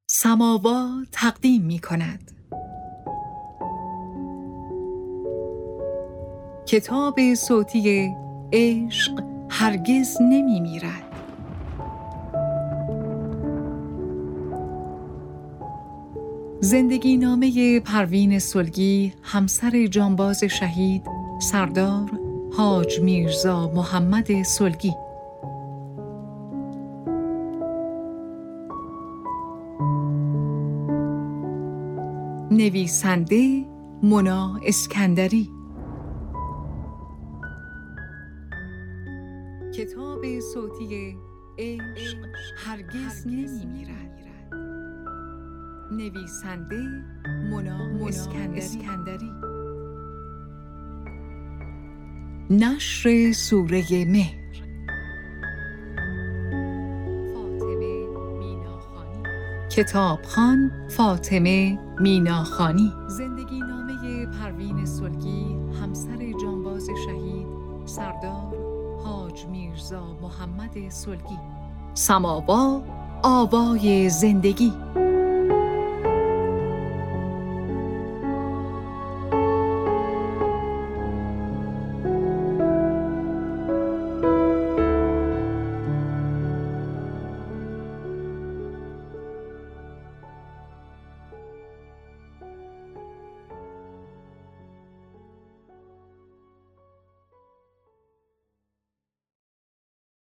سماوا تقدیم می کند. کتاب صوتی عشق هرگز نمی میرد. زندگی نامه پروین سلگی، همسر جانباز شهید سردار حاج میرزا محمد سلگی. نویسنده مونا اسکندری. کتاب صوتی عشق هرگز نمی میرد. نویسنده مونا اسکندری. نشر سوره مهر. فاطمه میناخانی. کتابخوان فاطمه میناخانی. زندگی نامه پروین سلگی، همسر جانباز شهید سردار حاج میرزا محمد سلگی. سماوا آوای زندگی.